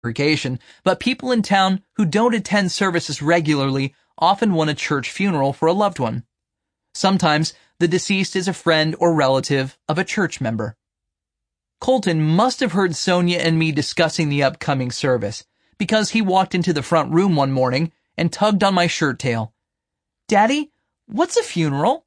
congregation, but people in town who don't attend services regularly often want a church funeral for a loved one. Sometimes the deceased is a friend or relative of a church member. Colton must have heard Sonia and me discussing the upcoming service, because he walked into the front room one morning and tugged on my shirt tail. "Daddy, what's a funeral?"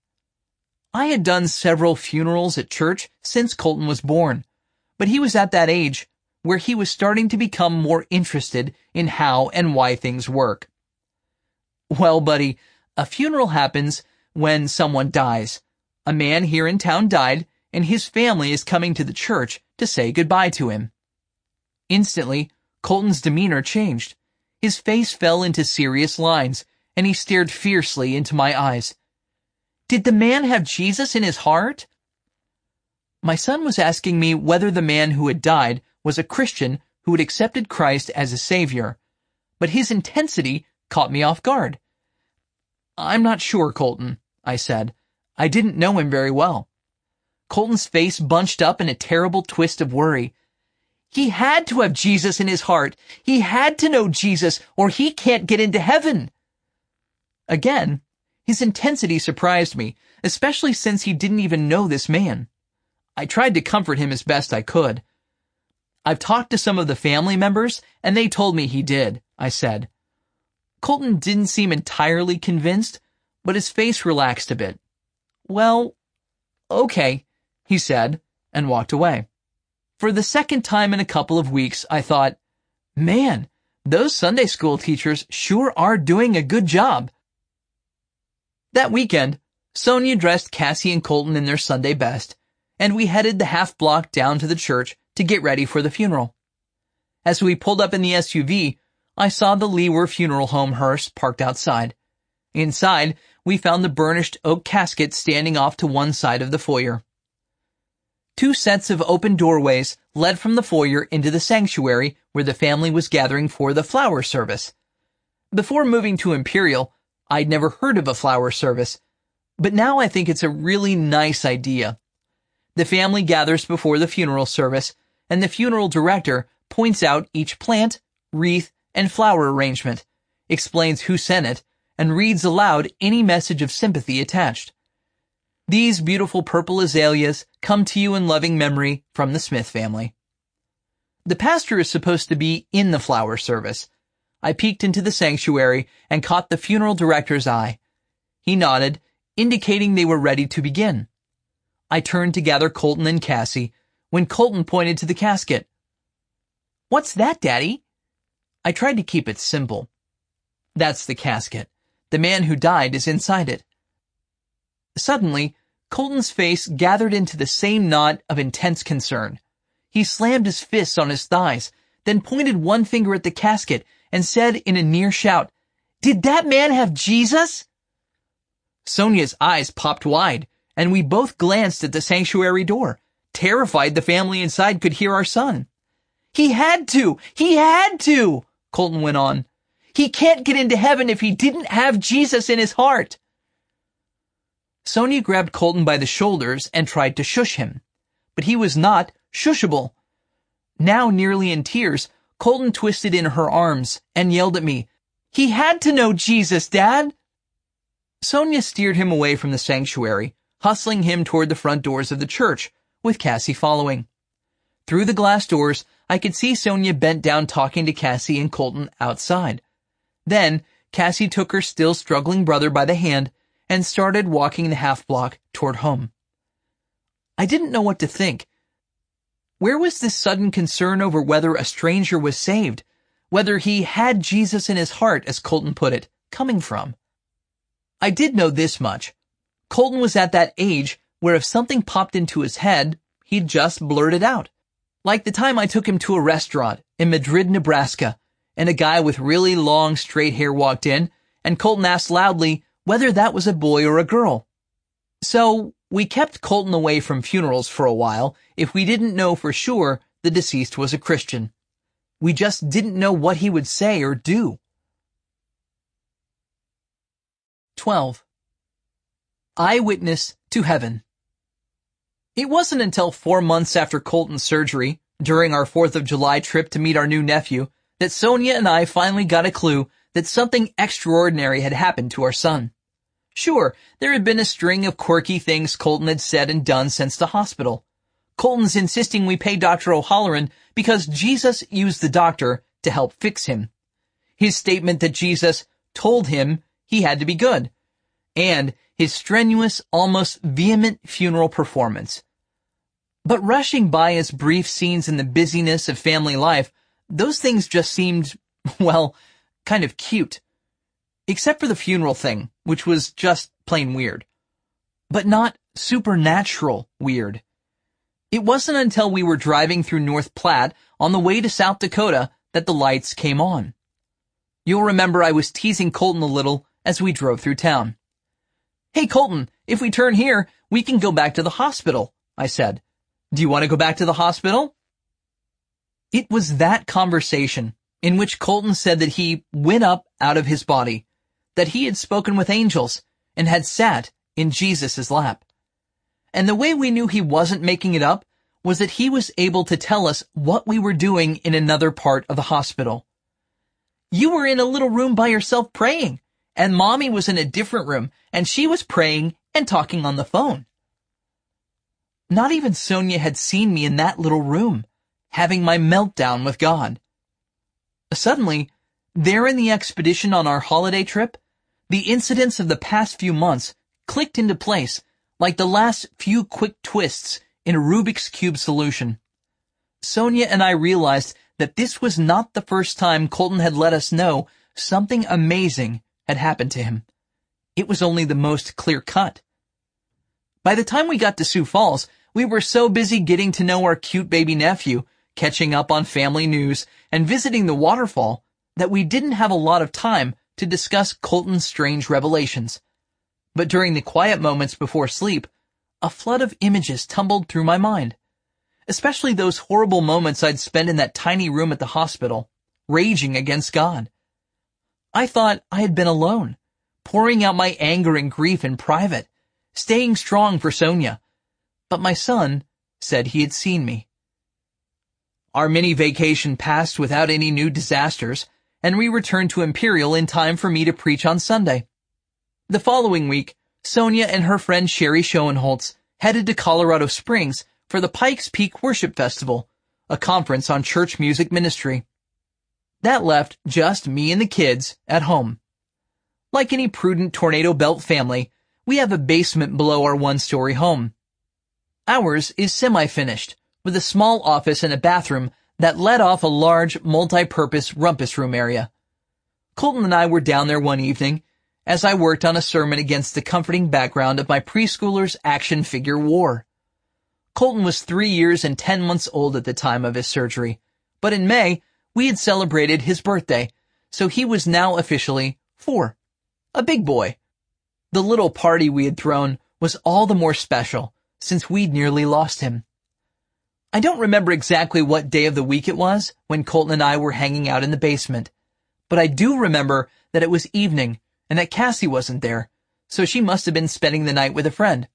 I had done several funerals at church since Colton was born, but he was at that age where he was starting to become more interested in how and why things work. "Well, buddy, a funeral happens when someone dies. A man here in town died, and his family is coming to the church to say goodbye to him." Instantly, Colton's demeanor changed. His face fell into serious lines, and he stared fiercely into my eyes. "Did the man have Jesus in his heart?" My son was asking me whether the man who had died was a Christian who had accepted Christ as a savior, but his intensity caught me off guard. "I'm not sure, Colton," I said. "I didn't know him very well." Colton's face bunched up in a terrible twist of worry. "He had to have Jesus in his heart. He had to know Jesus, or he can't get into heaven." Again, his intensity surprised me, especially since he didn't even know this man. I tried to comfort him as best I could. "I've talked to some of the family members, and they told me he did," I said. Colton didn't seem entirely convinced, but his face relaxed a bit. "Well, okay," he said, and walked away. For the second time in a couple of weeks, I thought, man, those Sunday school teachers sure are doing a good job. That weekend, Sonia dressed Cassie and Colton in their Sunday best, and we headed the half block down to the church to get ready for the funeral. As we pulled up in the SUV, I saw the Lewer Funeral Home hearse parked outside. Inside, we found the burnished oak casket standing off to one side of the foyer. 2 sets of open doorways led from the foyer into the sanctuary where the family was gathering for the flower service. Before moving to Imperial, I'd never heard of a flower service, but now I think it's a really nice idea. The family gathers before the funeral service, and the funeral director points out each plant, wreath, and flower arrangement, explains who sent it, and reads aloud any message of sympathy attached. These beautiful purple azaleas come to you in loving memory from the Smith family. The pastor is supposed to be in the flower service. I peeked into the sanctuary and caught the funeral director's eye. He nodded, indicating they were ready to begin. I turned to gather Colton and Cassie when Colton pointed to the casket. "What's that, Daddy?" I tried to keep it simple. "That's the casket. The man who died is inside it." Suddenly, Colton's face gathered into the same knot of intense concern. He slammed his fists on his thighs, then pointed one finger at the casket and said in a near shout, "Did that man have Jesus?" Sonia's eyes popped wide, and we both glanced at the sanctuary door, terrified the family inside could hear our son. He had to, Colton went on. "He can't get into heaven if he didn't have Jesus in his heart." Sonia grabbed Colton by the shoulders and tried to shush him, but he was not shushable. Now nearly in tears, Colton twisted in her arms and yelled at me, "He had to know Jesus, Dad!" Sonia steered him away from the sanctuary, hustling him toward the front doors of the church, with Cassie following. Through the glass doors, I could see Sonia bent down talking to Cassie and Colton outside. Then, Cassie took her still struggling brother by the hand and started walking the half block toward home. I didn't know what to think. Where was this sudden concern over whether a stranger was saved, whether he had Jesus in his heart, as Colton put it, coming from? I did know this much. Colton was at that age where if something popped into his head, he'd just blurt it out. Like the time I took him to a restaurant in Madrid, Nebraska, and a guy with really long straight hair walked in, and Colton asked loudly whether that was a boy or a girl. So we kept Colton away from funerals for a while if we didn't know for sure the deceased was a Christian. We just didn't know what he would say or do. 12. Eyewitness to Heaven. It wasn't until 4 months after Colton's surgery, during our 4th of July trip to meet our new nephew, that Sonia and I finally got a clue that something extraordinary had happened to our son. Sure, there had been a string of quirky things Colton had said and done since the hospital. Colton's insisting we pay Dr. O'Halloran because Jesus used the doctor to help fix him. His statement that Jesus told him he had to be good. And his strenuous, almost vehement funeral performance. But rushing by his brief scenes in the busyness of family life, those things just seemed, well, kind of cute. Except for the funeral thing, which was just plain weird. But not supernatural weird. It wasn't until we were driving through North Platte on the way to South Dakota that the lights came on. You'll remember I was teasing Colton a little as we drove through town. "Hey Colton, if we turn here, we can go back to the hospital," I said. "Do you want to go back to the hospital?" It was that conversation in which Colton said that he went up out of his body, that he had spoken with angels and had sat in Jesus' lap. And the way we knew he wasn't making it up was that he was able to tell us what we were doing in another part of the hospital. "You were in a little room by yourself praying, and Mommy was in a different room, and she was praying and talking on the phone." Not even Sonia had seen me in that little room, having my meltdown with God. Suddenly, there in the expedition on our holiday trip, the incidents of the past few months clicked into place like the last few quick twists in a Rubik's Cube solution. Sonia and I realized that this was not the first time Colton had let us know something amazing had happened to him. It was only the most clear-cut. By the time we got to Sioux Falls, we were so busy getting to know our cute baby nephew, catching up on family news, and visiting the waterfall that we didn't have a lot of time to discuss Colton's strange revelations. But during the quiet moments before sleep, a flood of images tumbled through my mind, especially those horrible moments I'd spent in that tiny room at the hospital, raging against God. I thought I had been alone, pouring out my anger and grief in private, staying strong for Sonia. But my son said he had seen me. Our mini vacation passed without any new disasters, and we returned to Imperial in time for me to preach on Sunday. The following week, Sonia and her friend Sherry Schoenholtz headed to Colorado Springs for the Pikes Peak Worship Festival, a conference on church music ministry. That left just me and the kids at home. Like any prudent tornado belt family, we have a basement below our one-story home. Ours is semi-finished, with a small office and a bathroom that led off a large, multi-purpose rumpus room area. Colton and I were down there one evening as I worked on a sermon against the comforting background of my preschooler's action figure war. Colton was 3 years and 10 months old at the time of his surgery, but in May, we had celebrated his birthday, so he was now officially 4. A big boy. The little party we had thrown was all the more special, since we'd nearly lost him. I don't remember exactly what day of the week it was when Colton and I were hanging out in the basement, but I do remember that it was evening and that Cassie wasn't there, so she must have been spending the night with a friend.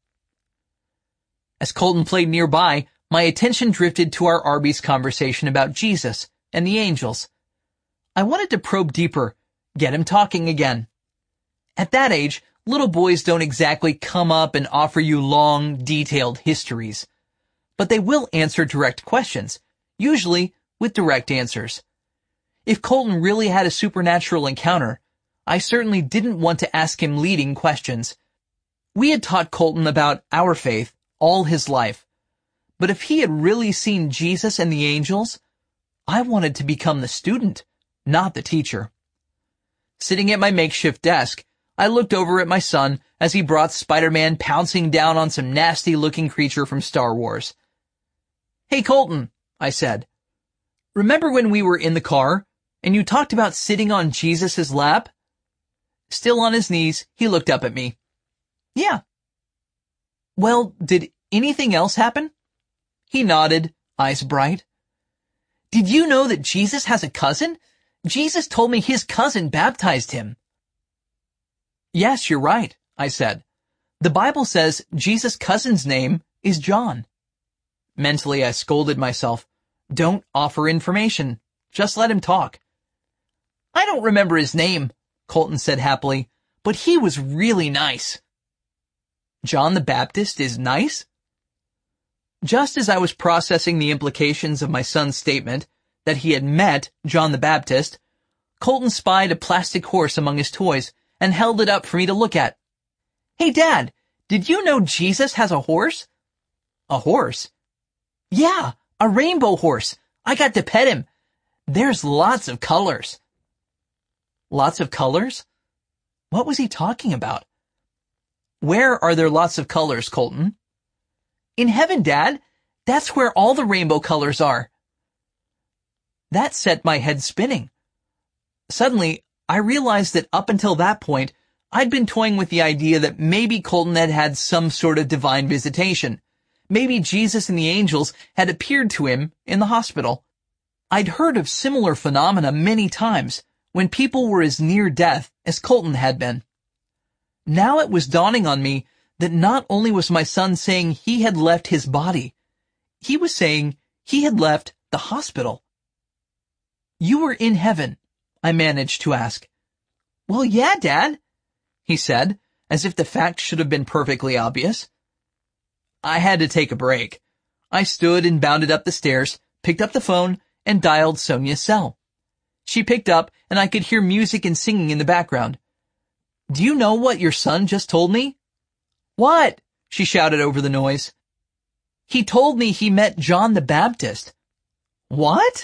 As Colton played nearby, my attention drifted to our Arby's conversation about Jesus and the angels. I wanted to probe deeper, get him talking again. At that age, little boys don't exactly come up and offer you long, detailed histories. But they will answer direct questions, usually with direct answers. If Colton really had a supernatural encounter, I certainly didn't want to ask him leading questions. We had taught Colton about our faith all his life. But if he had really seen Jesus and the angels, I wanted to become the student, not the teacher. Sitting at my makeshift desk, I looked over at my son as he brought Spider-Man pouncing down on some nasty-looking creature from Star Wars. "Hey, Colton," I said, "remember when we were in the car and you talked about sitting on Jesus' lap?" Still on his knees, he looked up at me. "Yeah." "Well, did anything else happen?" He nodded, eyes bright. "Did you know that Jesus has a cousin? Jesus told me his cousin baptized him." "Yes, you're right," I said. "The Bible says Jesus' cousin's name is John." Mentally, I scolded myself. Don't offer information. Just let him talk. I don't remember his name, Colton said happily, but he was really nice. John the Baptist is nice? Just as I was processing the implications of my son's statement that he had met John the Baptist, Colton spied a plastic horse among his toys and held it up for me to look at. Hey, Dad, did you know Jesus has a horse? A horse? Yeah, a rainbow horse. I got to pet him. There's lots of colors. Lots of colors? What was he talking about? Where are there lots of colors, Colton? In heaven, Dad. That's where all the rainbow colors are. That set my head spinning. Suddenly, I realized that up until that point, I'd been toying with the idea that maybe Colton had had some sort of divine visitation. Maybe Jesus and the angels had appeared to him in the hospital. I'd heard of similar phenomena many times when people were as near death as Colton had been. Now it was dawning on me that not only was my son saying he had left his body, he was saying he had left the hospital. You were in heaven, I managed to ask. Well, yeah, Dad, he said, as if the fact should have been perfectly obvious. I had to take a break. I stood and bounded up the stairs, picked up the phone, and dialed Sonia's cell. She picked up, and I could hear music and singing in the background. Do you know what your son just told me? What? She shouted over the noise. He told me he met John the Baptist. What?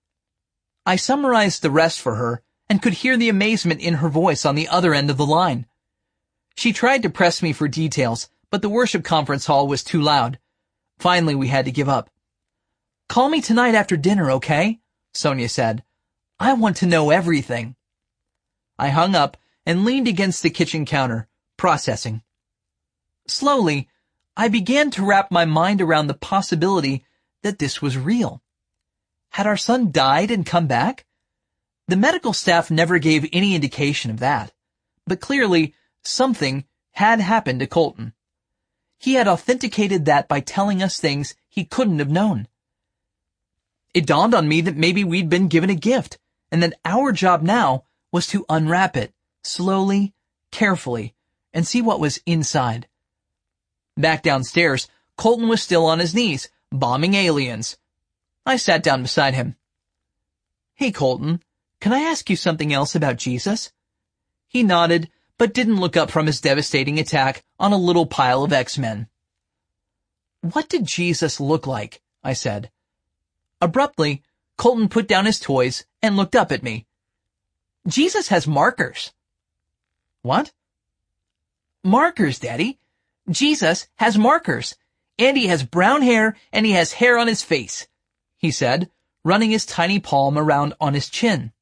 I summarized the rest for her and could hear the amazement in her voice on the other end of the line. She tried to press me for details, but the worship conference hall was too loud. Finally, we had to give up. Call me tonight after dinner, okay? Sonia said. I want to know everything. I hung up and leaned against the kitchen counter, processing. Slowly, I began to wrap my mind around the possibility that this was real. Had our son died and come back? The medical staff never gave any indication of that, but clearly something had happened to Colton. He had authenticated that by telling us things he couldn't have known. It dawned on me that maybe we'd been given a gift, and that our job now was to unwrap it, slowly, carefully, and see what was inside. Back downstairs, Colton was still on his knees, bombing aliens. I sat down beside him. Hey, Colton, can I ask you something else about Jesus? He nodded, but didn't look up from his devastating attack on a little pile of X-Men. What did Jesus look like? I said. Abruptly, Colton put down his toys and looked up at me. Jesus has markers. What? Markers, Daddy. Jesus has markers. And he has brown hair and he has hair on his face, he said, running his tiny palm around on his chin.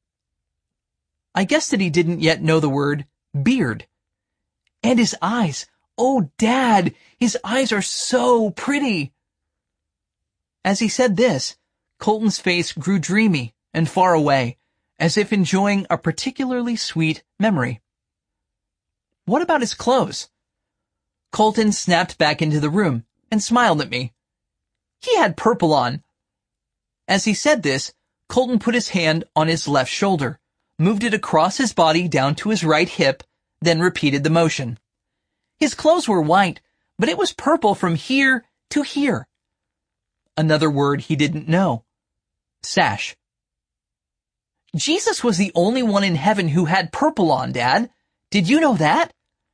I guessed that he didn't yet know the word beard. And his eyes. Oh, Dad, his eyes are so pretty. As he said this, Colton's face grew dreamy and far away, as if enjoying a particularly sweet memory. What about his clothes? Colton snapped back into the room and smiled at me. He had purple on. As he said this, Colton put his hand on his left shoulder, moved it across his body down to his right hip, then repeated the motion. His clothes were white, but it was purple from here to here. Another word he didn't know. Sash. Jesus was the only one in heaven who had purple on, Dad. Did you know that?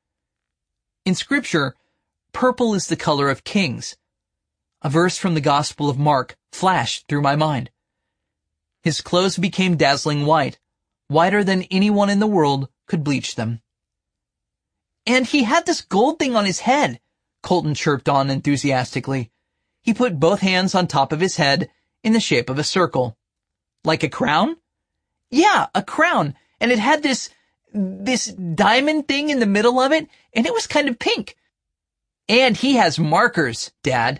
In Scripture, purple is the color of kings. A verse from the Gospel of Mark flashed through my mind. His clothes became dazzling white, whiter than anyone in the world could bleach them. And he had this gold thing on his head, Colton chirped on enthusiastically. He put both hands on top of his head in the shape of a circle. Like a crown? Yeah, a crown. And it had this diamond thing in the middle of it, and it was kind of pink. And he has markers, Dad.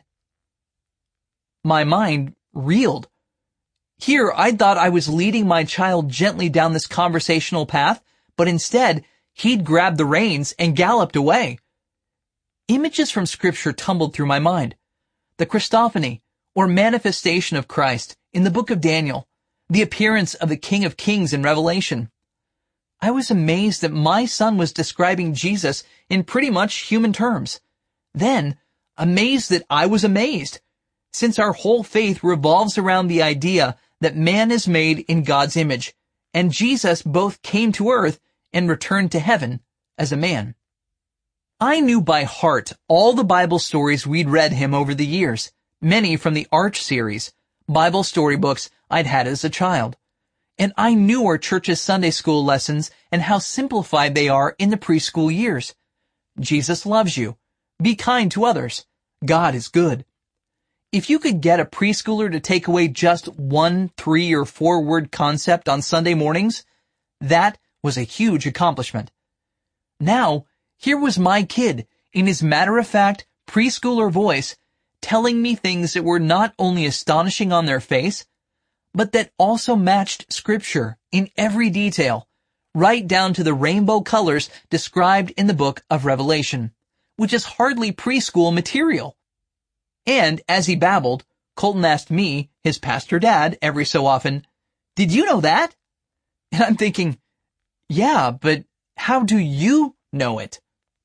My mind reeled. Here, I thought I was leading my child gently down this conversational path, but instead, he'd grabbed the reins and galloped away. Images from Scripture tumbled through my mind. The Christophany, or manifestation of Christ, in the book of Daniel, the appearance of the King of Kings in Revelation. I was amazed that my son was describing Jesus in pretty much human terms. Then, amazed that I was amazed, since our whole faith revolves around the idea that man is made in God's image, and Jesus both came to earth and returned to heaven as a man. I knew by heart all the Bible stories we'd read him over the years, many from the Arch series, Bible storybooks I'd had as a child. And I knew our church's Sunday school lessons and how simplified they are in the preschool years. Jesus loves you. Be kind to others. God is good. If you could get a preschooler to take away just one 3 or 4 word concept on Sunday mornings, that was a huge accomplishment. Now, here was my kid, in his matter-of-fact, preschooler voice, telling me things that were not only astonishing on their face, but that also matched Scripture in every detail, right down to the rainbow colors described in the book of Revelation, which is hardly preschool material. And as he babbled, Colton asked me, his pastor dad, every so often, "Did you know that?" And I'm thinking, yeah, but how do you know it?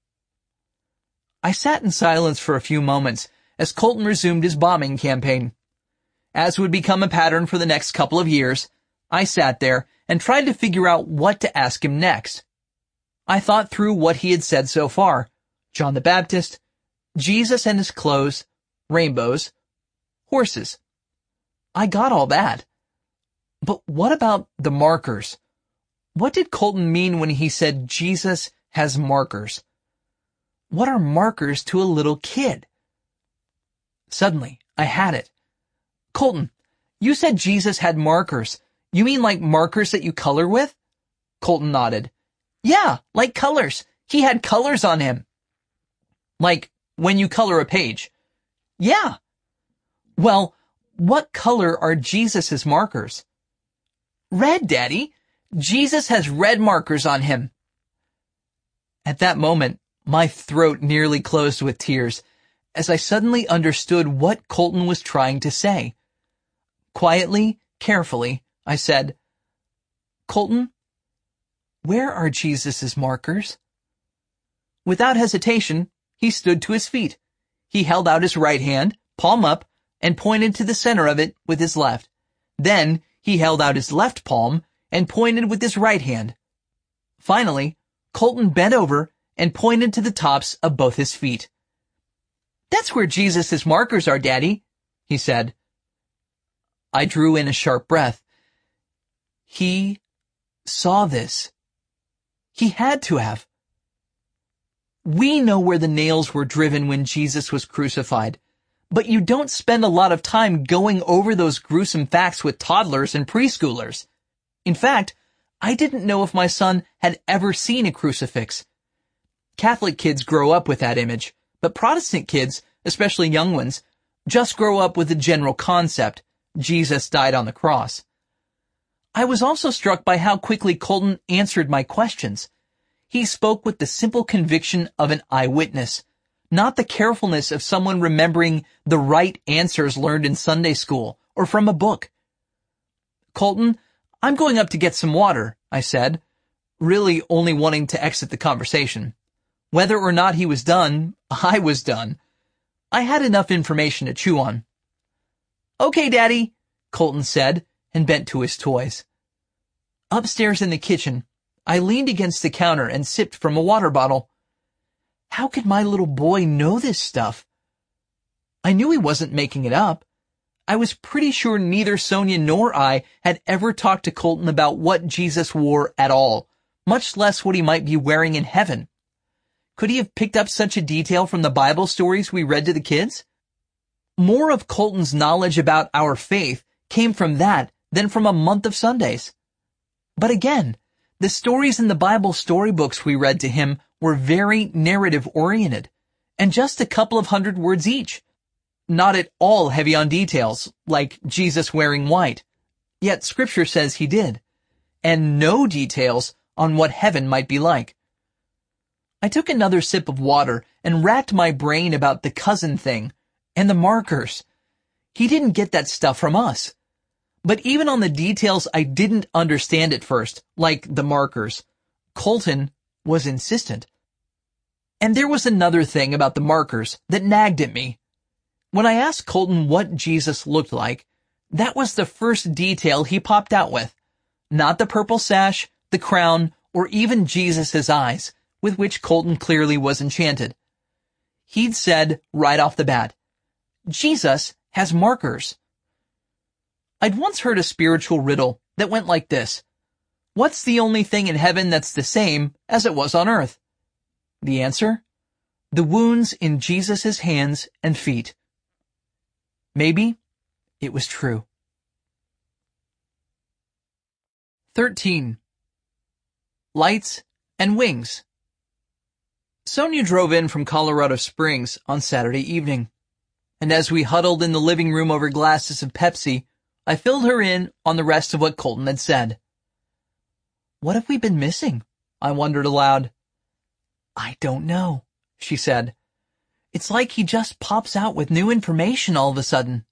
I sat in silence for a few moments as Colton resumed his bombing campaign. As would become a pattern for the next couple of years, I sat there and tried to figure out what to ask him next. I thought through what he had said so far: John the Baptist, Jesus and his clothes, rainbows, horses. I got all that. But what about the markers? What did Colton mean when he said Jesus has markers? What are markers to a little kid? Suddenly, I had it. "Colton, you said Jesus had markers. You mean like markers that you color with?" Colton nodded. "Yeah, like colors. He had colors on him." "Like when you color a page?" "Yeah." "Well, what color are Jesus's markers?" "Red, Daddy. Jesus has red markers on him." At that moment, my throat nearly closed with tears, as I suddenly understood what Colton was trying to say. Quietly, carefully, I said, "Colton, where are Jesus's markers?" Without hesitation, he stood to his feet. He held out his right hand, palm up, and pointed to the center of it with his left. Then, he held out his left palm and pointed with his right hand. Finally, Colton bent over and pointed to the tops of both his feet. "That's where Jesus' markers are, Daddy," he said. I drew in a sharp breath. He saw this. He had to have. We know where the nails were driven when Jesus was crucified, but you don't spend a lot of time going over those gruesome facts with toddlers and preschoolers. In fact, I didn't know if my son had ever seen a crucifix. Catholic kids grow up with that image, but Protestant kids, especially young ones, just grow up with the general concept: Jesus died on the cross. I was also struck by how quickly Colton answered my questions. He spoke with the simple conviction of an eyewitness, not the carefulness of someone remembering the right answers learned in Sunday school or from a book. "Colton, I'm going up to get some water," I said, really only wanting to exit the conversation. Whether or not he was done, I was done. I had enough information to chew on. "Okay, Daddy," Colton said, and bent to his toys. Upstairs in the kitchen, I leaned against the counter and sipped from a water bottle. How could my little boy know this stuff? I knew he wasn't making it up. I was pretty sure neither Sonia nor I had ever talked to Colton about what Jesus wore at all, much less what he might be wearing in heaven. Could he have picked up such a detail from the Bible stories we read to the kids? More of Colton's knowledge about our faith came from that than from a month of Sundays. But again, the stories in the Bible storybooks we read to him were very narrative-oriented, and just a couple of 100 words each. Not at all heavy on details, like Jesus wearing white. Yet Scripture says he did. And no details on what heaven might be like. I took another sip of water and racked my brain about the cousin thing and the markers. He didn't get that stuff from us. But even on the details I didn't understand at first, like the markers, Colton was insistent. And there was another thing about the markers that nagged at me. When I asked Colton what Jesus looked like, that was the first detail he popped out with. Not the purple sash, the crown, or even Jesus' eyes, with which Colton clearly was enchanted. He'd said right off the bat, Jesus has markers. I'd once heard a spiritual riddle that went like this. What's the only thing in heaven that's the same as it was on earth? The answer? The wounds in Jesus' hands and feet. Maybe it was true. 13. Lights and wings. Sonia drove in from Colorado Springs on Saturday evening, and as we huddled in the living room over glasses of Pepsi, I filled her in on the rest of what Colton had said. What have we been missing? I wondered aloud. I don't know, she said. It's like he just pops out with new information all of a sudden.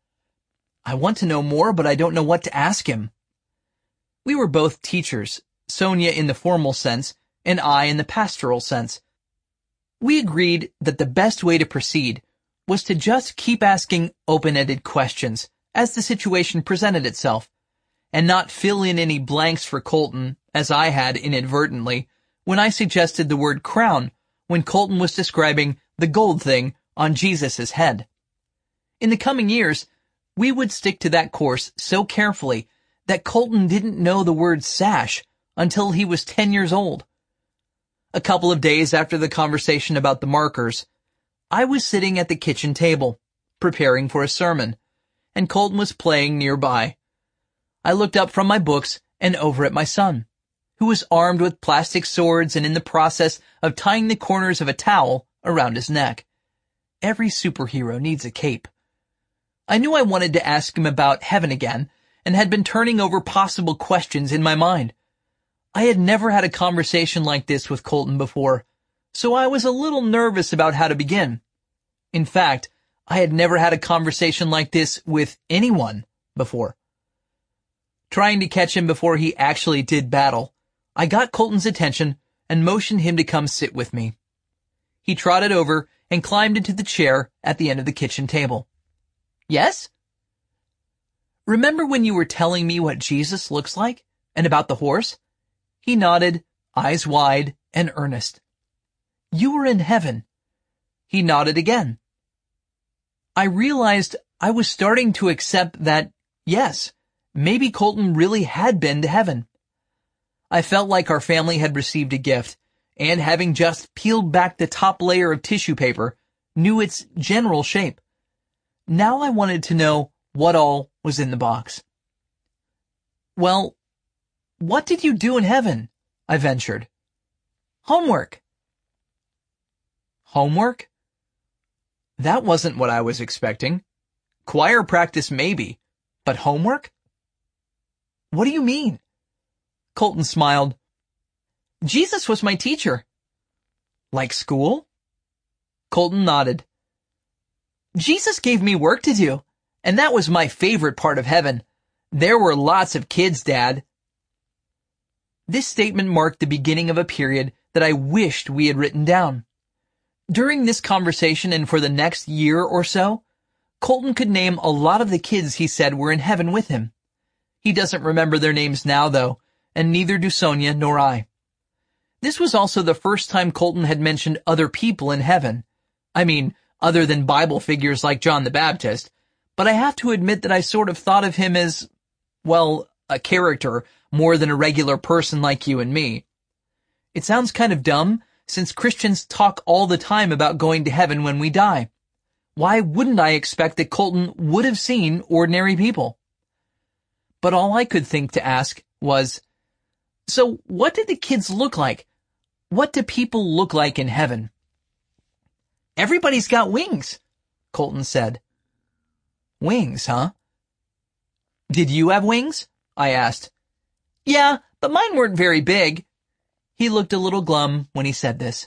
I want to know more, but I don't know what to ask him. We were both teachers, Sonia in the formal sense, and I in the pastoral sense. We agreed that the best way to proceed was to just keep asking open-ended questions as the situation presented itself, and not fill in any blanks for Colton, as I had inadvertently, when I suggested the word crown when Colton was describing the gold thing on Jesus' head. In the coming years, we would stick to that course so carefully that Colton didn't know the word sash until he was 10 years old. A couple of days after the conversation about the markers, I was sitting at the kitchen table, preparing for a sermon, and Colton was playing nearby. I looked up from my books and over at my son, who was armed with plastic swords and in the process of tying the corners of a towel around his neck. Every superhero needs a cape. I knew I wanted to ask him about heaven again, and had been turning over possible questions in my mind. I had never had a conversation like this with Colton before, so I was a little nervous about how to begin. In fact, I had never had a conversation like this with anyone before. Trying to catch him before he actually did battle, I got Colton's attention and motioned him to come sit with me. He trotted over and climbed into the chair at the end of the kitchen table. Yes? Remember when you were telling me what Jesus looks like and about the horse? He nodded, eyes wide and earnest. You were in heaven. He nodded again. I realized I was starting to accept that, yes, maybe Colton really had been to heaven. I felt like our family had received a gift, and having just peeled back the top layer of tissue paper, knew its general shape. Now I wanted to know what all was in the box. Well, what did you do in heaven? I ventured. Homework. Homework? That wasn't what I was expecting. Choir practice maybe, but homework? What do you mean? Colton smiled. Jesus was my teacher. Like school? Colton nodded. Jesus gave me work to do, and that was my favorite part of heaven. There were lots of kids, Dad. This statement marked the beginning of a period that I wished we had written down. During this conversation and for the next year or so, Colton could name a lot of the kids he said were in heaven with him. He doesn't remember their names now, though, and neither do Sonia nor I. This was also the first time Colton had mentioned other people in heaven. I mean, other than Bible figures like John the Baptist, but I have to admit that I sort of thought of him as, well, a character more than a regular person like you and me. It sounds kind of dumb, since Christians talk all the time about going to heaven when we die. Why wouldn't I expect that Colton would have seen ordinary people? But all I could think to ask was, so what did the kids look like? What do people look like in heaven? Everybody's got wings, Colton said. Wings, huh? Did you have wings? I asked. Yeah, but mine weren't very big. He looked a little glum when he said this.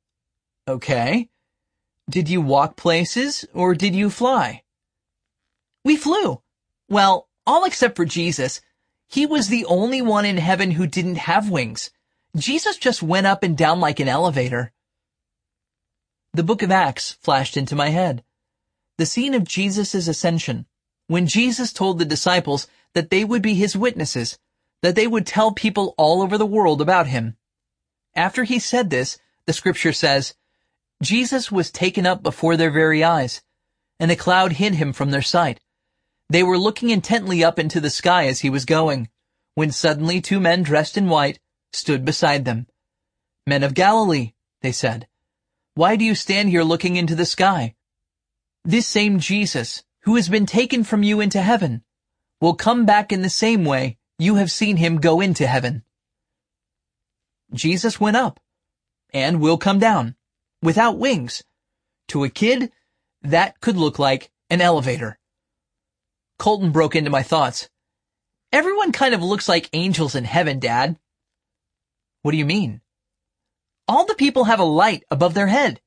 Okay. Did you walk places, or did you fly? We flew. Well, All except for Jesus. He was the only one in heaven who didn't have wings. Jesus just went up and down like an elevator. The book of Acts flashed into my head. The scene of Jesus' ascension, when Jesus told the disciples that they would be his witnesses, that they would tell people all over the world about him. After he said this, the scripture says, Jesus was taken up before their very eyes, and a cloud hid him from their sight. They were looking intently up into the sky as he was going, when suddenly 2 men dressed in white stood beside them. Men of Galilee, they said, why do you stand here looking into the sky? This same Jesus, who has been taken from you into heaven, will come back in the same way you have seen him go into heaven. Jesus went up, and will come down, without wings. To a kid, that could look like an elevator. Colton broke into my thoughts. Everyone kind of looks like angels in heaven, Dad. What do you mean? All the people have a light above their head.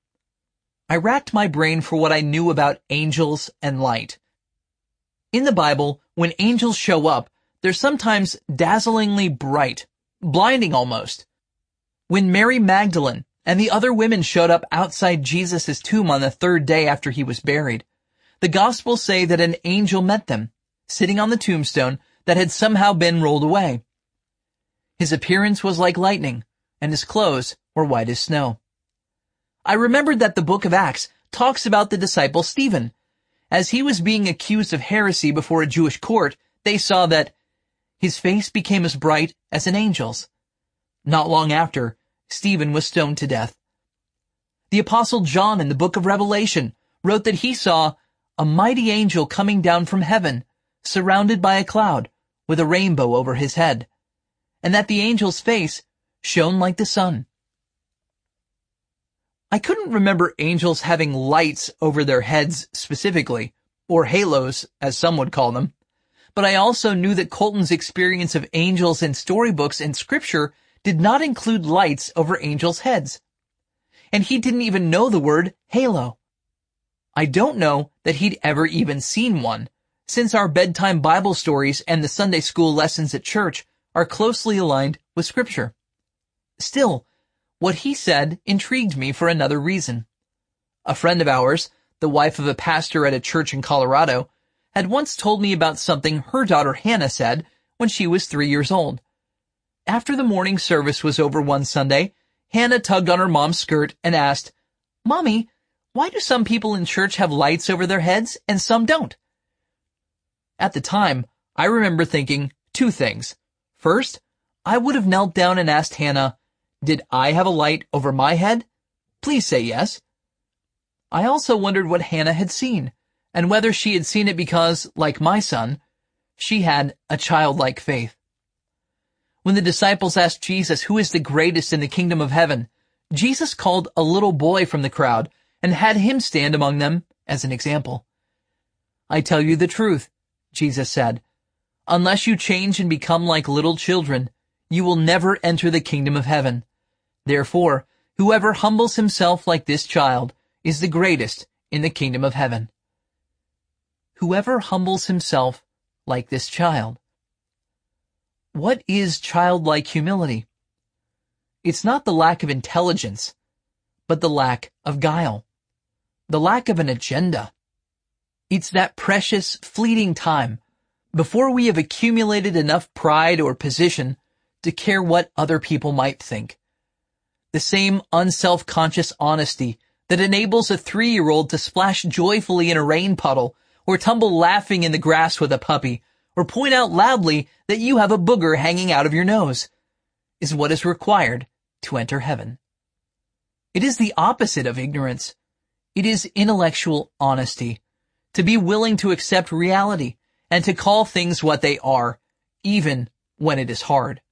I racked my brain for what I knew about angels and light. In the Bible, when angels show up, they're sometimes dazzlingly bright, blinding almost. When Mary Magdalene and the other women showed up outside Jesus' tomb on the 3rd day after he was buried, the Gospels say that an angel met them, sitting on the tombstone that had somehow been rolled away. His appearance was like lightning, and his clothes were white as snow. I remembered that the book of Acts talks about the disciple Stephen. As he was being accused of heresy before a Jewish court, they saw that his face became as bright as an angel's. Not long after, Stephen was stoned to death. The apostle John in the book of Revelation wrote that he saw a mighty angel coming down from heaven, surrounded by a cloud, with a rainbow over his head, and that the angel's face shone like the sun. I couldn't remember angels having lights over their heads specifically, or halos, as some would call them, but I also knew that Colton's experience of angels in storybooks and scripture did not include lights over angels' heads. And he didn't even know the word halo. I don't know that he'd ever even seen one, since our bedtime Bible stories and the Sunday school lessons at church are closely aligned with scripture. Still, what he said intrigued me for another reason. A friend of ours, the wife of a pastor at a church in Colorado, had once told me about something her daughter Hannah said when she was 3 years old. After the morning service was over one Sunday, Hannah tugged on her mom's skirt and asked, "Mommy, why do some people in church have lights over their heads and some don't?" At the time, I remember thinking 2 things. First, I would have knelt down and asked Hannah, "Did I have a light over my head? Please say yes." I also wondered what Hannah had seen, and whether she had seen it because, like my son, she had a childlike faith. When the disciples asked Jesus who is the greatest in the kingdom of heaven, Jesus called a little boy from the crowd and had him stand among them as an example. "I tell you the truth," Jesus said, "unless you change and become like little children, you will never enter the kingdom of heaven. Therefore, whoever humbles himself like this child is the greatest in the kingdom of heaven." Whoever humbles himself like this child. What is childlike humility? It's not the lack of intelligence, but the lack of guile, the lack of an agenda. It's that precious, fleeting time before we have accumulated enough pride or position to care what other people might think. The same unself-conscious honesty that enables a 3-year-old to splash joyfully in a rain puddle or tumble laughing in the grass with a puppy, or point out loudly that you have a booger hanging out of your nose, is what is required to enter heaven. It is the opposite of ignorance. It is intellectual honesty, to be willing to accept reality and to call things what they are, even when it is hard.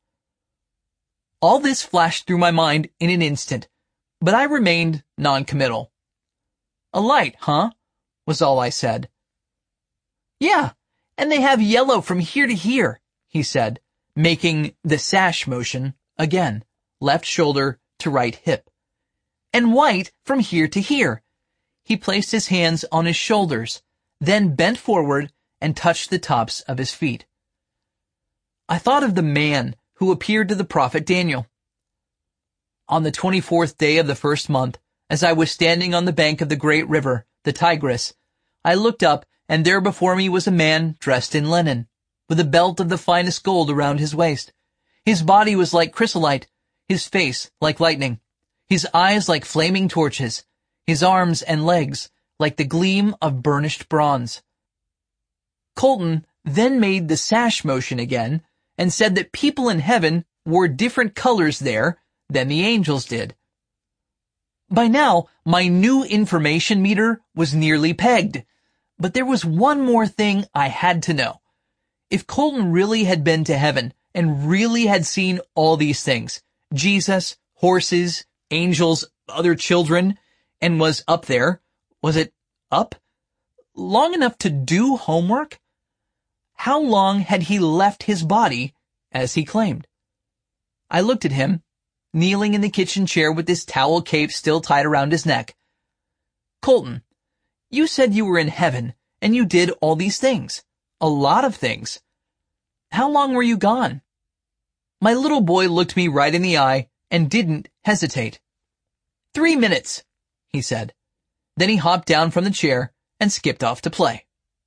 All this flashed through my mind in an instant, but I remained non-committal. "A light, huh?" was all I said. "Yeah, and they have yellow from here to here," he said, making the sash motion again, left shoulder to right hip. "And white from here to here." He placed his hands on his shoulders, then bent forward and touched the tops of his feet. I thought of the man who appeared to the prophet Daniel. On the 24th day of the first month, as I was standing on the bank of the great river, the Tigris, I looked up, and there before me was a man dressed in linen, with a belt of the finest gold around his waist. His body was like chrysolite, his face like lightning, his eyes like flaming torches, his arms and legs like the gleam of burnished bronze. Colton then made the sash motion again and said that people in heaven wore different colors there than the angels did. By now, my new information meter was nearly pegged, but there was one more thing I had to know. If Colton really had been to heaven and really had seen all these things, Jesus, horses, angels, other children, and was up there, was it up? Long enough to do homework? How long had he left his body, as he claimed? I looked at him, kneeling in the kitchen chair with his towel cape still tied around his neck. Colton, you said you were in heaven, and you did all these things. A lot of things. How long were you gone? My little boy looked me right in the eye and didn't hesitate. 3 minutes, he said. Then he hopped down from the chair and skipped off to play.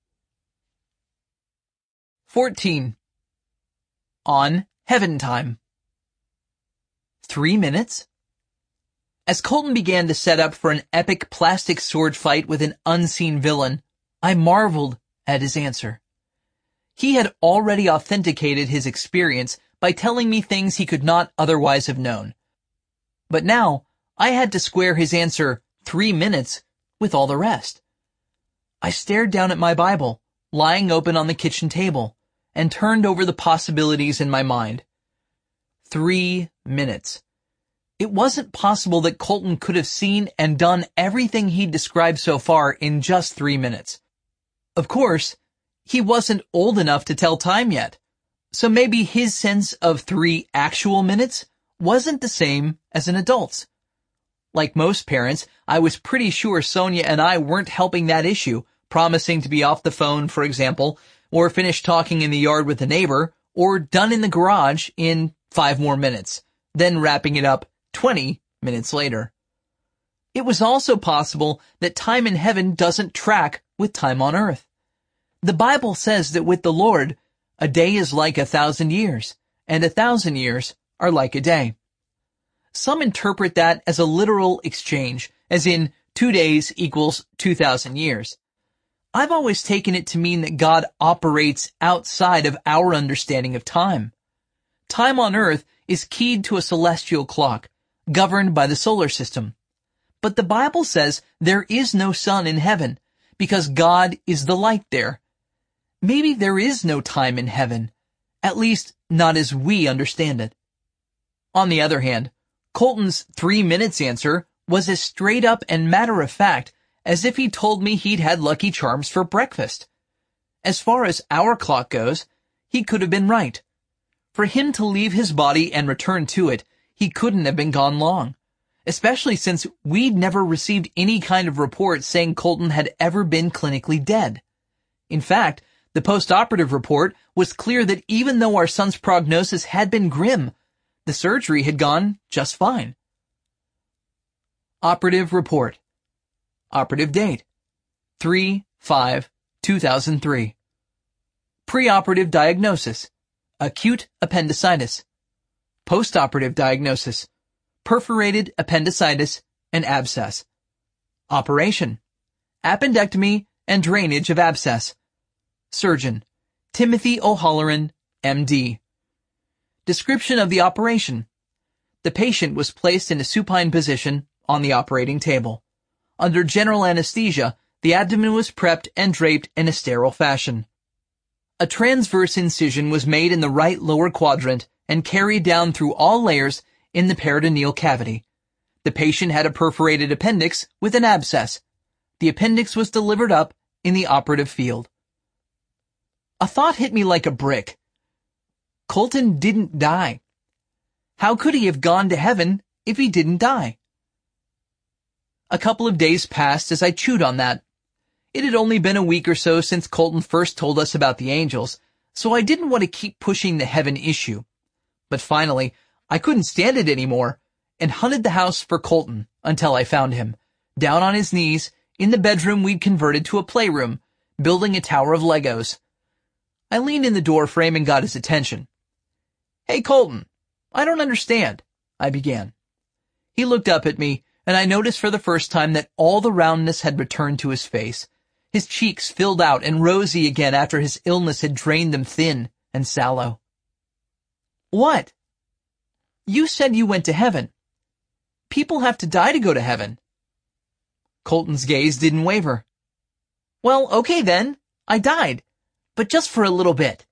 14. On Heaven Time. 3 minutes? As Colton began to set up for an epic plastic sword fight with an unseen villain, I marveled at his answer. He had already authenticated his experience by telling me things he could not otherwise have known. But now, I had to square his answer, 3 minutes, with all the rest. I stared down at my Bible, lying open on the kitchen table, and turned over the possibilities in my mind. 3 minutes. It wasn't possible that Colton could have seen and done everything he'd described so far in just 3 minutes. Of course, he wasn't old enough to tell time yet, so maybe his sense of 3 actual minutes wasn't the same as an adult's. Like most parents, I was pretty sure Sonia and I weren't helping that issue, promising to be off the phone, for example, or finish talking in the yard with a neighbor, or done in the garage in 5 more minutes, then wrapping it up 20 minutes later. It was also possible that time in heaven doesn't track with time on earth. The Bible says that with the Lord, a day is like 1,000 years, and 1,000 years are like a day. Some interpret that as a literal exchange, as in 2 days equals 2,000 years. I've always taken it to mean that God operates outside of our understanding of time. Time on earth is keyed to a celestial clock, governed by the solar system. But the Bible says there is no sun in heaven, because God is the light there. Maybe there is no time in heaven, at least not as we understand it. On the other hand, Colton's 3 minutes answer was as straight up and matter of fact as if he told me he'd had Lucky Charms for breakfast. As far as our clock goes, he could have been right. For him to leave his body and return to it, he couldn't have been gone long, especially since we'd never received any kind of report saying Colton had ever been clinically dead. In fact, the post-operative report was clear that even though our son's prognosis had been grim, the surgery had gone just fine. Operative report. Operative date. 3/5/2003. Preoperative diagnosis. Acute appendicitis. Postoperative diagnosis. Perforated appendicitis and abscess. Operation. Appendectomy and drainage of abscess. Surgeon. Timothy O'Halloran, M.D. Description of the operation. The patient was placed in a supine position on the operating table. Under general anesthesia, the abdomen was prepped and draped in a sterile fashion. A transverse incision was made in the right lower quadrant and carried down through all layers in the peritoneal cavity. The patient had a perforated appendix with an abscess. The appendix was delivered up in the operative field. A thought hit me like a brick. Colton didn't die. How could he have gone to heaven if he didn't die? A couple of days passed as I chewed on that. It had only been a week or so since Colton first told us about the angels, so I didn't want to keep pushing the heaven issue. But finally, I couldn't stand it anymore and hunted the house for Colton until I found him, down on his knees in the bedroom we'd converted to a playroom, building a tower of Legos. I leaned in the door frame and got his attention. "Hey, Colton, I don't understand," I began. He looked up at me, and I noticed for the first time that all the roundness had returned to his face. His cheeks filled out and rosy again after his illness had drained them thin and sallow. "What?" "You said you went to heaven. People have to die to go to heaven." Colton's gaze didn't waver. "Well, okay then. I died, but just for a little bit."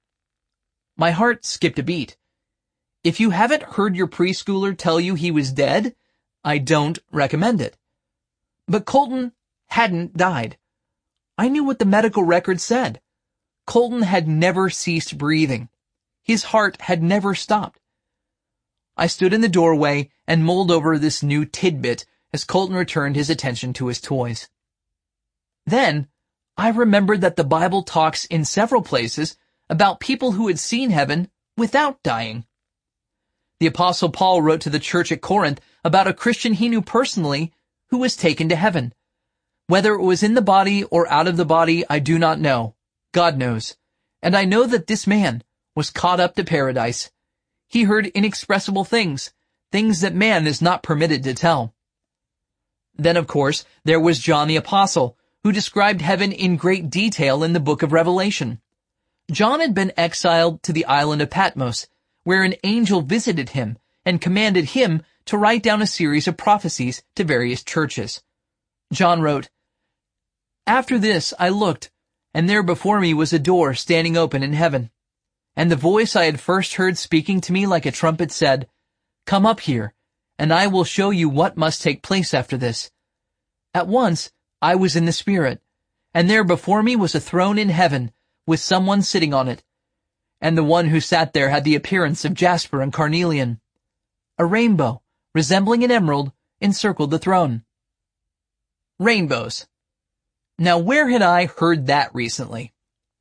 My heart skipped a beat. If you haven't heard your preschooler tell you he was dead, I don't recommend it. But Colton hadn't died. I knew what the medical record said. Colton had never ceased breathing. His heart had never stopped. I stood in the doorway and mulled over this new tidbit as Colton returned his attention to his toys. Then, I remembered that the Bible talks in several places about people who had seen heaven without dying. The Apostle Paul wrote to the church at Corinth about a Christian he knew personally who was taken to heaven. Whether it was in the body or out of the body, I do not know. God knows. And I know that this man was caught up to paradise. He heard inexpressible things, things that man is not permitted to tell. Then, of course, there was John the Apostle, who described heaven in great detail in the book of Revelation. John had been exiled to the island of Patmos, where an angel visited him and commanded him to write down a series of prophecies to various churches. John wrote, "After this I looked, and there before me was a door standing open in heaven. And the voice I had first heard speaking to me like a trumpet said, 'Come up here, and I will show you what must take place after this.' At once I was in the Spirit, and there before me was a throne in heaven, with someone sitting on it. And the one who sat there had the appearance of jasper and carnelian. A rainbow, resembling an emerald, encircled the throne." Rainbows. Now where had I heard that recently?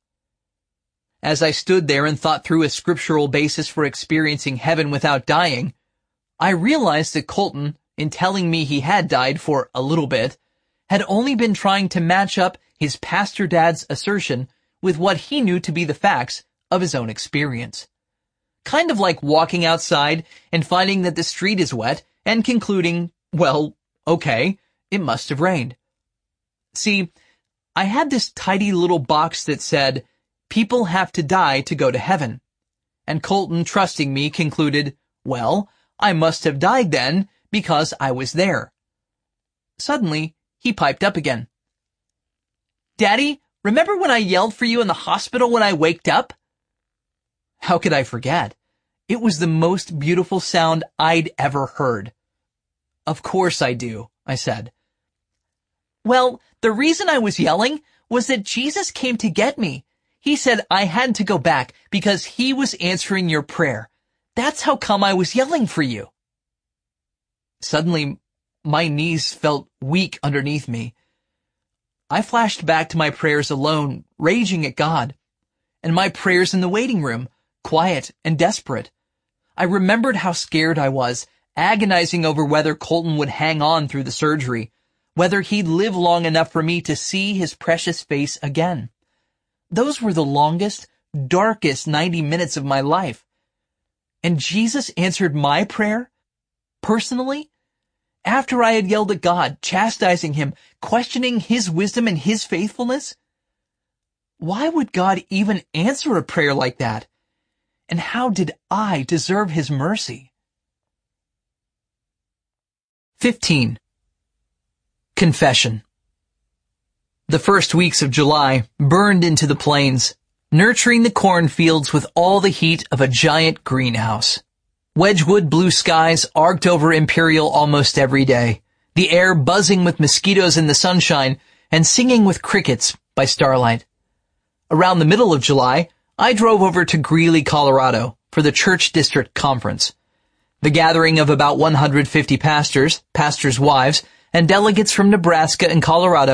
As I stood there and thought through a scriptural basis for experiencing heaven without dying, I realized that Colton, in telling me he had died for a little bit, had only been trying to match up his pastor dad's assertion with what he knew to be the facts of his own experience. Kind of like walking outside and finding that the street is wet and concluding, well, okay, it must have rained. See, I had this tidy little box that said, "People have to die to go to heaven." And Colton, trusting me, concluded, well, I must have died then because I was there. Suddenly, he piped up again. "Daddy, remember when I yelled for you in the hospital when I waked up?" How could I forget? It was the most beautiful sound I'd ever heard. "Of course I do," I said. "Well, the reason I was yelling was that Jesus came to get me. He said I had to go back because he was answering your prayer. That's how come I was yelling for you." Suddenly, my knees felt weak underneath me. I flashed back to my prayers alone, raging at God, and my prayers in the waiting room, quiet and desperate. I remembered how scared I was, agonizing over whether Colton would hang on through the surgery, whether he'd live long enough for me to see his precious face again. Those were the longest, darkest 90 minutes of my life. And Jesus answered my prayer, personally, after I had yelled at God, chastising him, questioning his wisdom and his faithfulness. Why would God even answer a prayer like that? And how did I deserve his mercy? 15. Confession. The first weeks of July burned into the plains, nurturing the cornfields with all the heat of a giant greenhouse. Wedgwood blue skies arced over Imperial almost every day, the air buzzing with mosquitoes in the sunshine and singing with crickets by starlight. Around the middle of July, I drove over to Greeley, Colorado, for the Church District Conference. The gathering of about 150 pastors, pastors' wives, and delegates from Nebraska and Colorado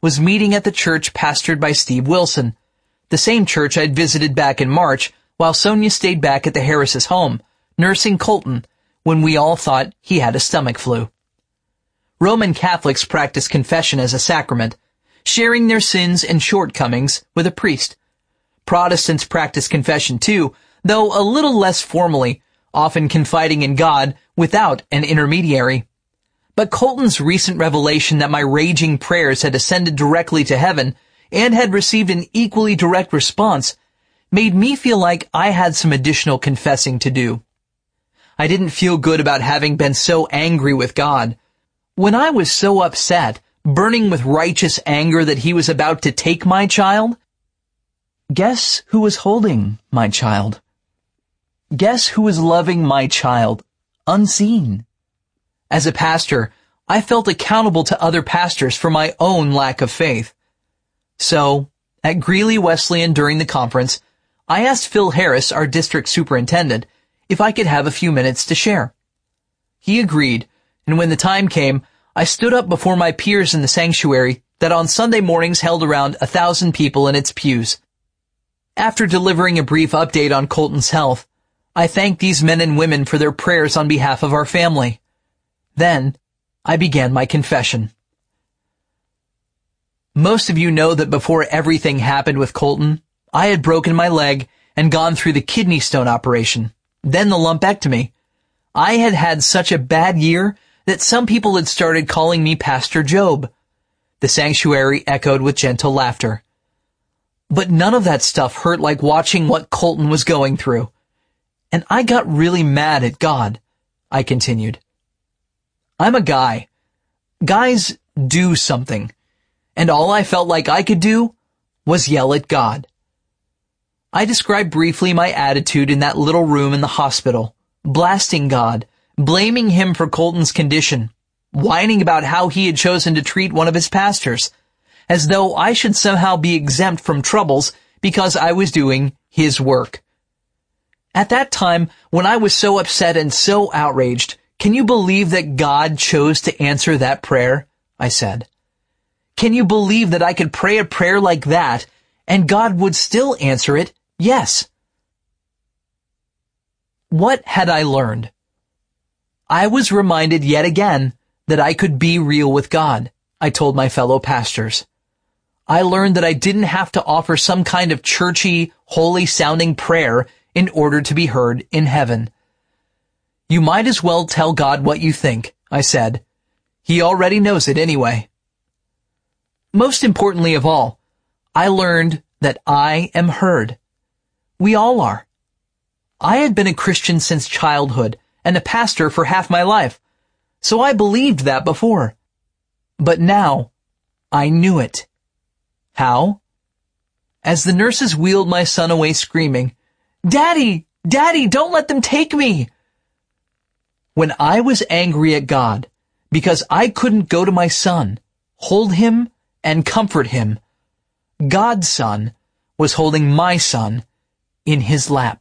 was meeting at the church pastored by Steve Wilson, the same church I'd visited back in March while Sonia stayed back at the Harris's home, nursing Colton, when we all thought he had a stomach flu. Roman Catholics practice confession as a sacrament, sharing their sins and shortcomings with a priest. Protestants practice confession too, though a little less formally, often confiding in God without an intermediary. But Colton's recent revelation that my raging prayers had ascended directly to heaven and had received an equally direct response made me feel like I had some additional confessing to do. I didn't feel good about having been so angry with God. When I was so upset, burning with righteous anger that he was about to take my child, guess who was holding my child? Guess who was loving my child, unseen? As a pastor, I felt accountable to other pastors for my own lack of faith. So, at Greeley Wesleyan during the conference, I asked Phil Harris, our district superintendent, if I could have a few minutes to share. He agreed, and when the time came, I stood up before my peers in the sanctuary that on Sunday mornings held around 1,000 people in its pews. After delivering a brief update on Colton's health, I thanked these men and women for their prayers on behalf of our family. Then, I began my confession. Most of you know that before everything happened with Colton, I had broken my leg and gone through the kidney stone operation, then the lumpectomy. I had had such a bad year that some people had started calling me Pastor Job. The sanctuary echoed with gentle laughter. But none of that stuff hurt like watching what Colton was going through. And I got really mad at God, I continued. I'm a guy. Guys do something. And all I felt like I could do was yell at God. I described briefly my attitude in that little room in the hospital, blasting God, blaming him for Colton's condition, whining about how he had chosen to treat one of his pastors, as though I should somehow be exempt from troubles because I was doing his work. At that time, when I was so upset and so outraged, can you believe that God chose to answer that prayer? I said. Can you believe that I could pray a prayer like that and God would still answer it, yes? What had I learned? I was reminded yet again that I could be real with God, I told my fellow pastors. I learned that I didn't have to offer some kind of churchy, holy-sounding prayer in order to be heard in heaven. You might as well tell God what you think, I said. He already knows it anyway. Most importantly of all, I learned that I am heard. We all are. I had been a Christian since childhood and a pastor for half my life, so I believed that before. But now, I knew it. How? As the nurses wheeled my son away screaming, "Daddy! Daddy, don't let them take me!" When I was angry at God because I couldn't go to my son, hold him, and comfort him, God's son was holding my son in his lap.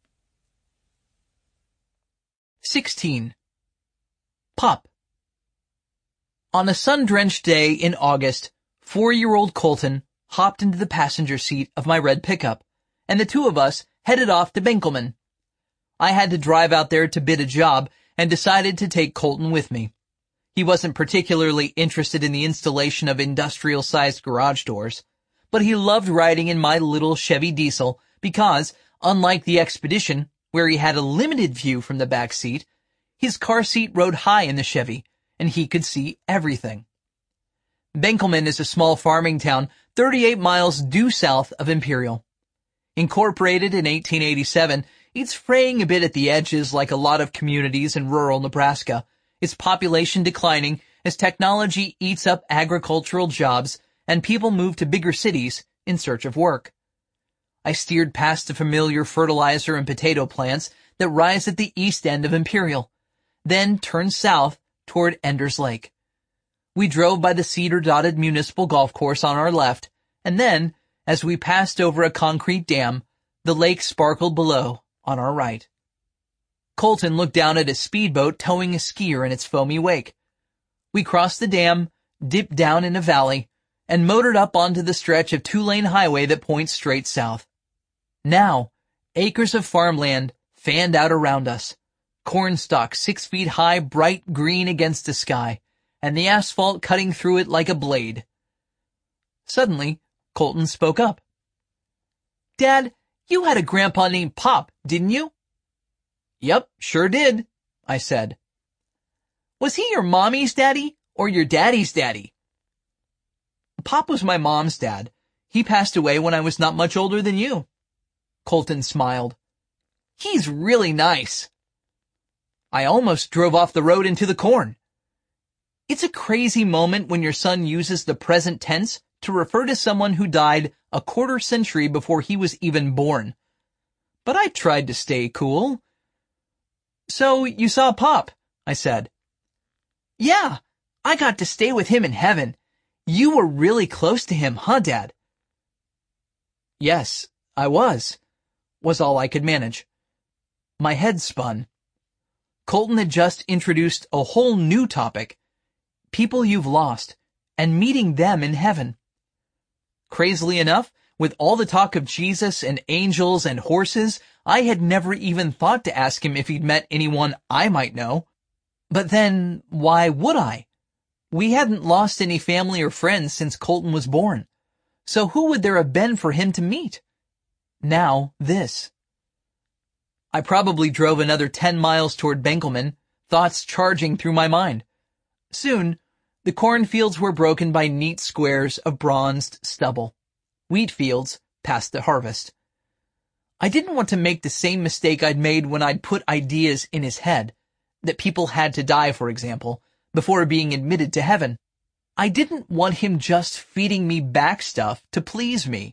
16. Pop. On a sun-drenched day in August, 4-year-old Colton hopped into the passenger seat of my red pickup, and the two of us headed off to Benkelman. I had to drive out there to bid a job and decided to take Colton with me. He wasn't particularly interested in the installation of industrial-sized garage doors, but he loved riding in my little Chevy diesel because, unlike the Expedition, where he had a limited view from the back seat, his car seat rode high in the Chevy, and he could see everything. Benkelman is a small farming town 38 miles due south of Imperial. Incorporated in 1887, it's fraying a bit at the edges like a lot of communities in rural Nebraska, its population declining as technology eats up agricultural jobs and people move to bigger cities in search of work. I steered past the familiar fertilizer and potato plants that rise at the east end of Imperial, then turned south toward Enders Lake. We drove by the cedar-dotted municipal golf course on our left, and then, as we passed over a concrete dam, the lake sparkled below on our right. Colton looked down at a speedboat towing a skier in its foamy wake. We crossed the dam, dipped down in a valley, and motored up onto the stretch of two-lane highway that points straight south. Now, acres of farmland fanned out around us, corn stalks 6 feet high, bright green against the sky, and the asphalt cutting through it like a blade. Suddenly, Colton spoke up. "Dad, you had a grandpa named Pop, didn't you?" "Yep, sure did," I said. "Was he your mommy's daddy or your daddy's daddy?" "Pop was my mom's dad. He passed away when I was not much older than you." Colton smiled. "He's really nice." I almost drove off the road into the corn. It's a crazy moment when your son uses the present tense to refer to someone who died a quarter century before he was even born. But I tried to stay cool. "So you saw Pop," I said. "Yeah, I got to stay with him in heaven. You were really close to him, huh, Dad?" "Yes, I was all I could manage." My head spun. Colton had just introduced a whole new topic, people you've lost, and meeting them in heaven. Crazily enough, with all the talk of Jesus and angels and horses, I had never even thought to ask him if he'd met anyone I might know. But then, why would I? We hadn't lost any family or friends since Colton was born. So who would there have been for him to meet? Now, this. I probably drove another 10 miles toward Benkelman, thoughts charging through my mind. Soon, the cornfields were broken by neat squares of bronzed stubble. Wheat fields past the harvest. I didn't want to make the same mistake I'd made when I'd put ideas in his head, that people had to die, for example, before being admitted to heaven. I didn't want him just feeding me back stuff to please me.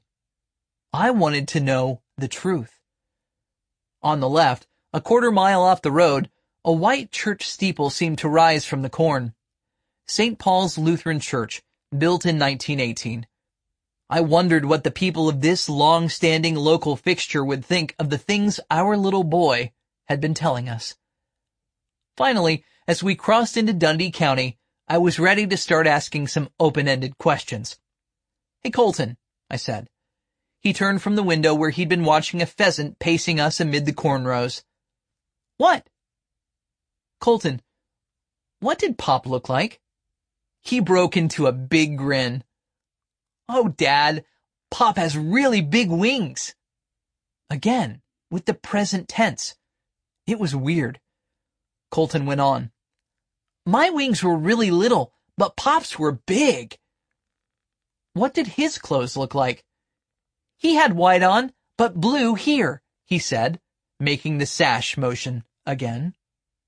I wanted to know the truth. On the left, a quarter mile off the road, a white church steeple seemed to rise from the corn. St. Paul's Lutheran Church, built in 1918. I wondered what the people of this long-standing local fixture would think of the things our little boy had been telling us. Finally, as we crossed into Dundee County, I was ready to start asking some open-ended questions. "Hey, Colton," I said. He turned from the window where he'd been watching a pheasant pacing us amid the corn rows. "What?" "Colton, what did Pop look like?" He broke into a big grin. "Oh, Dad, Pop has really big wings." Again, with the present tense. It was weird. Colton went on. "My wings were really little, but Pop's were big." "What did his clothes look like?" "He had white on, but blue here," he said, making the sash motion again.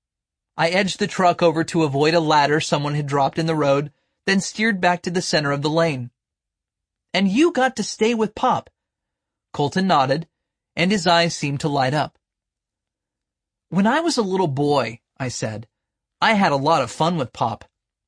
I edged the truck over to avoid a ladder someone had dropped in the road, then steered back to the center of the lane. "And you got to stay with Pop?" Colton nodded, and his eyes seemed to light up. "When I was a little boy," I said, "I had a lot of fun with Pop."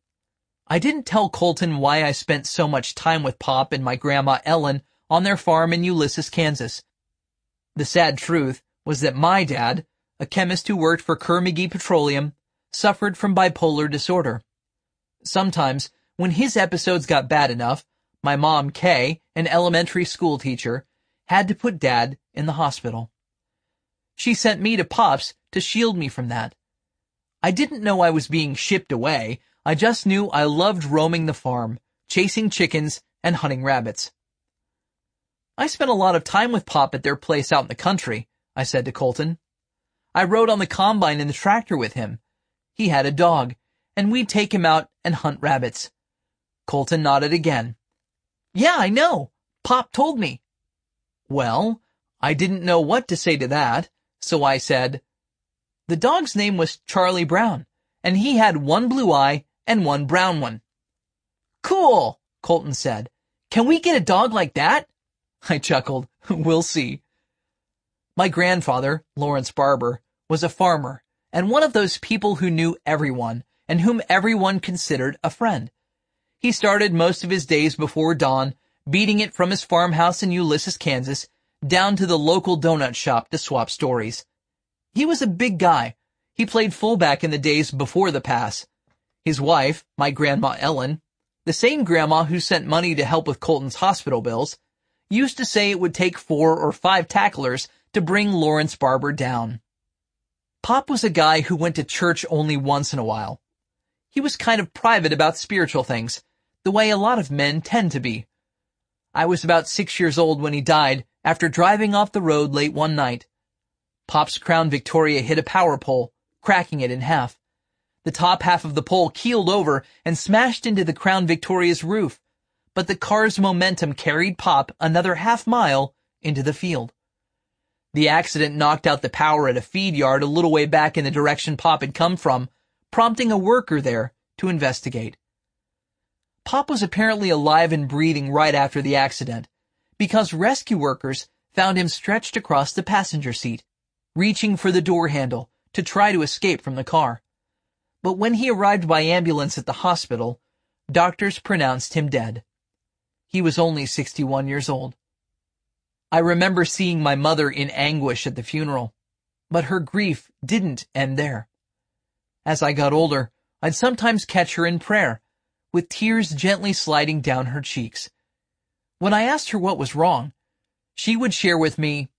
I didn't tell Colton why I spent so much time with Pop and my grandma Ellen on their farm in Ulysses, Kansas. The sad truth was that my dad, a chemist who worked for Kerr-McGee Petroleum, suffered from bipolar disorder. Sometimes, when his episodes got bad enough, my mom, Kay, an elementary school teacher, had to put Dad in the hospital. She sent me to Pop's to shield me from that. I didn't know I was being shipped away. I just knew I loved roaming the farm, chasing chickens, and hunting rabbits. "I spent a lot of time with Pop at their place out in the country," I said to Colton. "I rode on the combine and the tractor with him. He had a dog, and we'd take him out and hunt rabbits." Colton nodded again. "Yeah, I know. Pop told me." Well, I didn't know what to say to that, so I said, "The dog's name was Charlie Brown, and he had one blue eye and one brown one." "Cool," Colton said. "Can we get a dog like that?" I chuckled. "We'll see." My grandfather, Lawrence Barber, was a farmer, and one of those people who knew everyone, and whom everyone considered a friend. He started most of his days before dawn, beating it from his farmhouse in Ulysses, Kansas, down to the local donut shop to swap stories. He was a big guy. He played fullback in the days before the pass. His wife, my grandma Ellen, The same grandma who sent money to help with Colton's hospital bills used to say it would take 4 or 5 tacklers to bring Lawrence Barber down. Pop was a guy who went to church only once in a while. He was kind of private about spiritual things, the way a lot of men tend to be. I was about 6 years old when he died after driving off the road late one night. Pop's Crown Victoria hit a power pole, cracking it in half. The top half of the pole keeled over and smashed into the Crown Victoria's roof, but the car's momentum carried Pop another half-mile into the field. The accident knocked out the power at a feed yard a little way back in the direction Pop had come from, prompting a worker there to investigate. Pop was apparently alive and breathing right after the accident, because rescue workers found him stretched across the passenger seat, reaching for the door handle to try to escape from the car. But when he arrived by ambulance at the hospital, doctors pronounced him dead. He was only 61 years old. I remember seeing my mother in anguish at the funeral, but her grief didn't end there. As I got older, I'd sometimes catch her in prayer, with tears gently sliding down her cheeks. When I asked her what was wrong, she would share with me